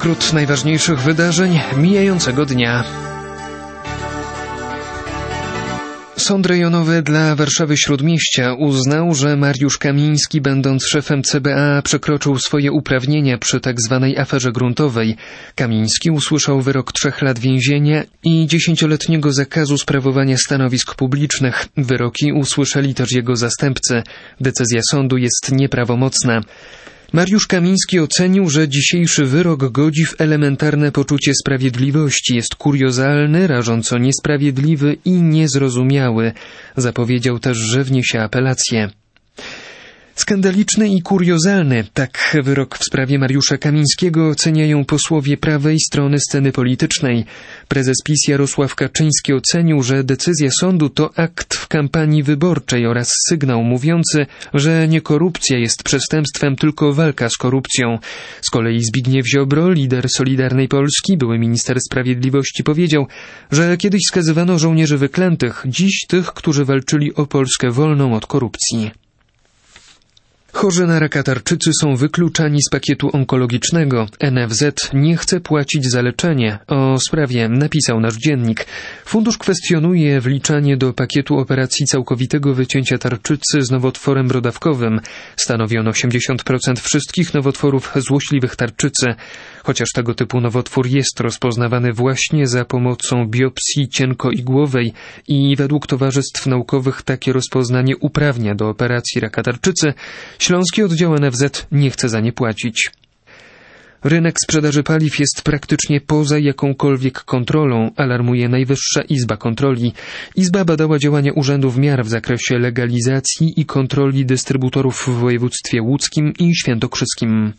skrót najważniejszych wydarzeń mijającego dnia. Sąd rejonowy dla Warszawy-Śródmieścia uznał, że Mariusz Kamiński, będąc szefem CBA, przekroczył swoje uprawnienia przy tzw. aferze gruntowej. Kamiński usłyszał wyrok 3 lat więzienia i 10-letniego zakazu sprawowania stanowisk publicznych. Wyroki usłyszeli też jego zastępcy. Decyzja sądu jest nieprawomocna. Mariusz Kamiński ocenił, że dzisiejszy wyrok godzi w elementarne poczucie sprawiedliwości, jest kuriozalny, rażąco niesprawiedliwy i niezrozumiały. Zapowiedział też, że wniesie apelację. Skandaliczny i kuriozalny, tak wyrok w sprawie Mariusza Kamińskiego oceniają posłowie prawej strony sceny politycznej. Prezes PiS Jarosław Kaczyński ocenił, że decyzja sądu to akt w kampanii wyborczej oraz sygnał mówiący, że nie korupcja jest przestępstwem, tylko walka z korupcją. Z kolei Zbigniew Ziobro, lider Solidarnej Polski, były minister sprawiedliwości, powiedział, że kiedyś skazywano żołnierzy wyklętych, dziś tych, którzy walczyli o Polskę wolną od korupcji. Chorzy na raka tarczycy są wykluczani z pakietu onkologicznego. NFZ nie chce płacić za leczenie. O sprawie napisał nasz dziennik. Fundusz kwestionuje wliczanie do pakietu operacji całkowitego wycięcia tarczycy z nowotworem brodawkowym. Stanowi on 80% wszystkich nowotworów złośliwych tarczycy. Chociaż tego typu nowotwór jest rozpoznawany właśnie za pomocą biopsji cienkoigłowej i według towarzystw naukowych takie rozpoznanie uprawnia do operacji raka tarczycy, Śląski oddział NFZ nie chce za nie płacić. Rynek sprzedaży paliw jest praktycznie poza jakąkolwiek kontrolą, alarmuje Najwyższa Izba Kontroli. Izba badała działania urzędów miar w zakresie legalizacji i kontroli dystrybutorów w województwie łódzkim i świętokrzyskim.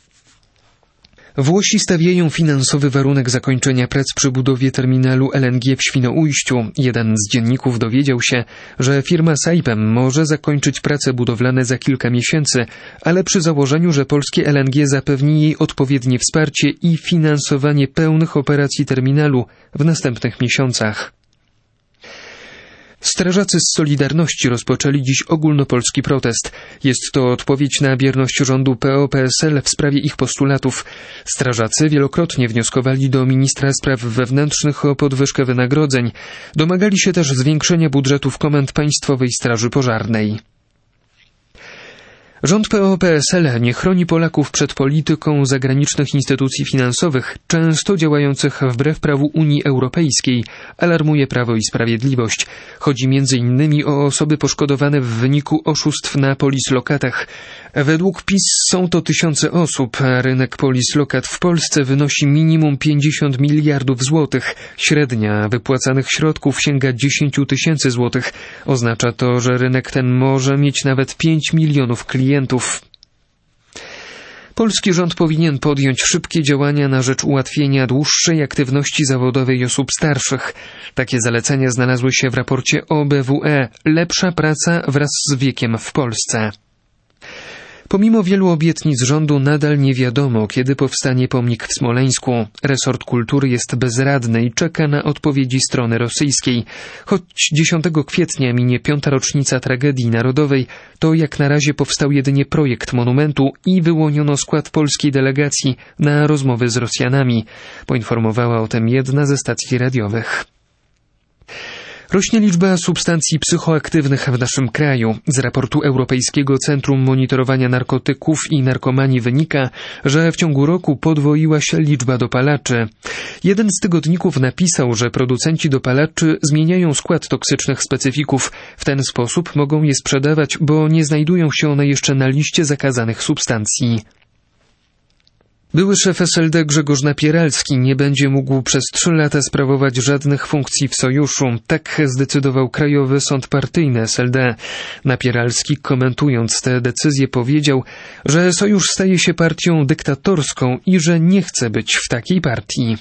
Włosi stawiają finansowy warunek zakończenia prac przy budowie terminalu LNG w Świnoujściu. Jeden z dzienników dowiedział się, że firma Saipem może zakończyć prace budowlane za kilka miesięcy, ale przy założeniu, że polskie LNG zapewni jej odpowiednie wsparcie i finansowanie pełnych operacji terminalu w następnych miesiącach. Strażacy z Solidarności rozpoczęli dziś ogólnopolski protest. Jest to odpowiedź na bierność rządu PO-PSL w sprawie ich postulatów. Strażacy wielokrotnie wnioskowali do ministra spraw wewnętrznych o podwyżkę wynagrodzeń. Domagali się też zwiększenia budżetów komend Państwowej Straży Pożarnej. Rząd PO-PSL nie chroni Polaków przed polityką zagranicznych instytucji finansowych, często działających wbrew prawu Unii Europejskiej, alarmuje Prawo i Sprawiedliwość. Chodzi m.in. o osoby poszkodowane w wyniku oszustw na polislokatach. Według PiS są to tysiące osób, a rynek polislokat w Polsce wynosi minimum 50 miliardów złotych. Średnia wypłacanych środków sięga 10 tysięcy złotych. Oznacza to, że rynek ten może mieć nawet 5 milionów klientów. Polski rząd powinien podjąć szybkie działania na rzecz ułatwienia dłuższej aktywności zawodowej osób starszych. Takie zalecenia znalazły się w raporcie OBWE Lepsza praca wraz z wiekiem w Polsce. Pomimo wielu obietnic rządu nadal nie wiadomo, kiedy powstanie pomnik w Smoleńsku. Resort kultury jest bezradny i czeka na odpowiedzi strony rosyjskiej. Choć 10 kwietnia minie 5. rocznica tragedii narodowej, to jak na razie powstał jedynie projekt monumentu i wyłoniono skład polskiej delegacji na rozmowy z Rosjanami. Poinformowała o tym jedna ze stacji radiowych. Rośnie liczba substancji psychoaktywnych w naszym kraju. Z raportu Europejskiego Centrum Monitorowania Narkotyków i Narkomanii wynika, że w ciągu roku podwoiła się liczba dopalaczy. Jeden z tygodników napisał, że producenci dopalaczy zmieniają skład toksycznych specyfików. W ten sposób mogą je sprzedawać, bo nie znajdują się one jeszcze na liście zakazanych substancji. Były szef SLD Grzegorz Napieralski nie będzie mógł przez 3 lata sprawować żadnych funkcji w sojuszu. Tak zdecydował Krajowy Sąd Partyjny SLD. Napieralski, komentując tę decyzję, powiedział, że sojusz staje się partią dyktatorską i że nie chce być w takiej partii.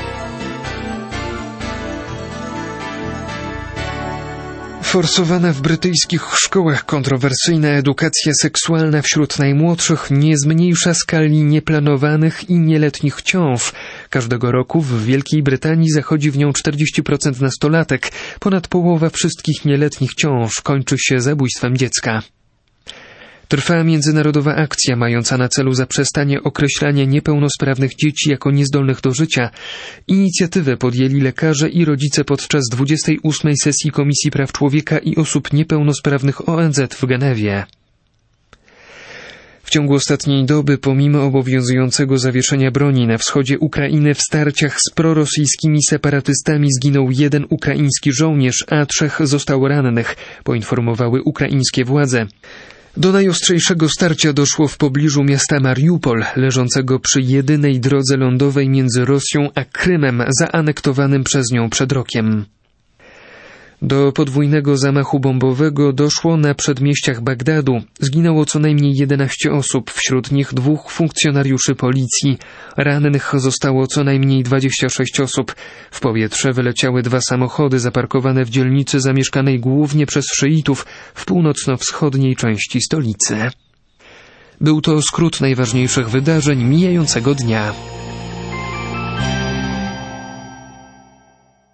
Forsowana w brytyjskich szkołach kontrowersyjna edukacja seksualna wśród najmłodszych nie zmniejsza skali nieplanowanych i nieletnich ciąż. Każdego roku w Wielkiej Brytanii zachodzi w nią 40% nastolatek. Ponad połowa wszystkich nieletnich ciąż kończy się zabójstwem dziecka. Trwa międzynarodowa akcja mająca na celu zaprzestanie określania niepełnosprawnych dzieci jako niezdolnych do życia. Inicjatywę podjęli lekarze i rodzice podczas 28. sesji Komisji Praw Człowieka i Osób Niepełnosprawnych ONZ w Genewie. W ciągu ostatniej doby, pomimo obowiązującego zawieszenia broni na wschodzie Ukrainy, w starciach z prorosyjskimi separatystami zginął 1 ukraiński żołnierz, a 3 zostało rannych, poinformowały ukraińskie władze. Do najostrzejszego starcia doszło w pobliżu miasta Mariupol, leżącego przy jedynej drodze lądowej między Rosją a Krymem, zaanektowanym przez nią przed rokiem. Do podwójnego zamachu bombowego doszło na przedmieściach Bagdadu. Zginęło co najmniej 11 osób, wśród nich 2 funkcjonariuszy policji. Rannych zostało co najmniej 26 osób. W powietrze wyleciały 2 samochody zaparkowane w dzielnicy zamieszkanej głównie przez szyitów w północno-wschodniej części stolicy. Był to skrót najważniejszych wydarzeń mijającego dnia.